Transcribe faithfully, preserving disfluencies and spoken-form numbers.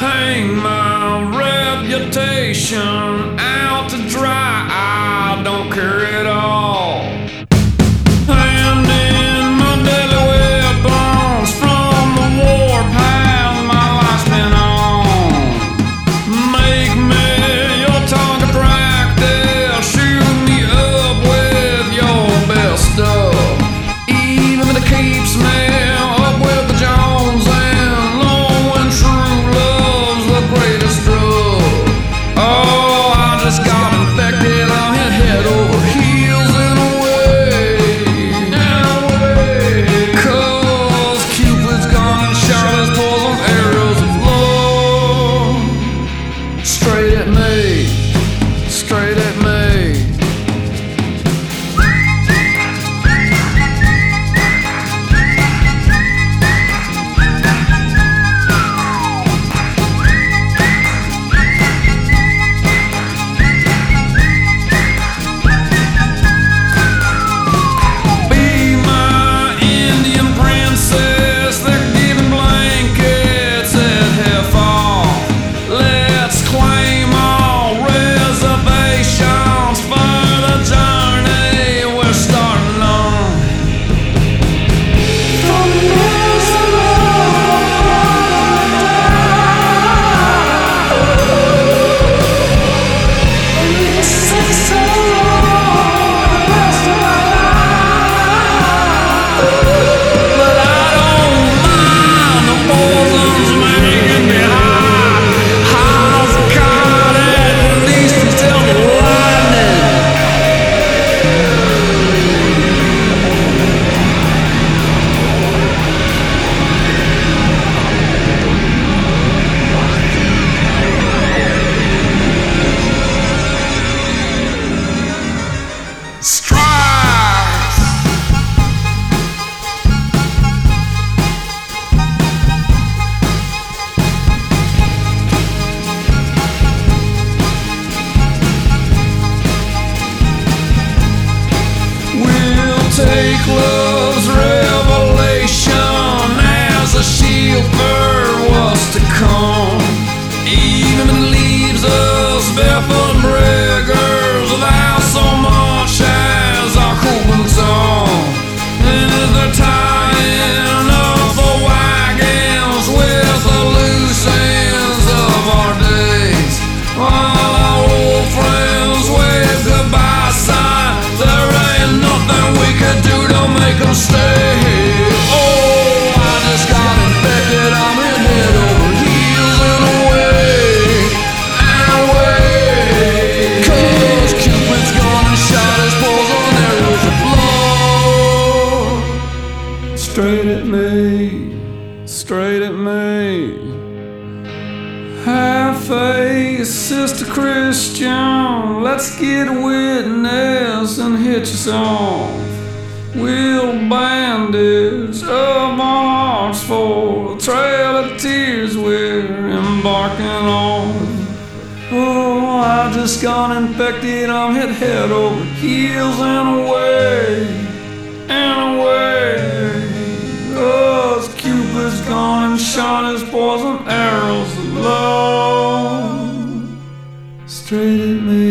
hang my reputation out to dry. I don't care at all. Hand in my deadly weapons from the warpath my life's been on. Make me your target practice. Shoot me up with your best stuff. Even if it keeps me up with the Jones and knowing true love's the greatest drug. Oh, I just got infected. I'm hit head over heels in a way, in a way. Cause Cupid's gone and shot his poison arrows of love straight at me, straight at me. Take love's revelation as a shield for what's to come. Even if it leaves us barefoot beggars without so much as our coolants on. And if they're tying up the wagons with the loose ends of our days, while our old friends wave goodbye sign, there ain't nothing we could do to make them stay. Oh, I just got infected. I'm in head over heels in a way, in a way. Cause Cupid's gone and shot his poison arrows of love straight at me, straight at me. Have faith, Sister Christian. Let's get a witness and hitch us off. We'll bandage up our hearts for the trail of tears we're embarking on. Oh, I just got infected. I'm hit head over heels in a way, in a way. Cause Cupid's gone and shot his poison arrows of love straight at me.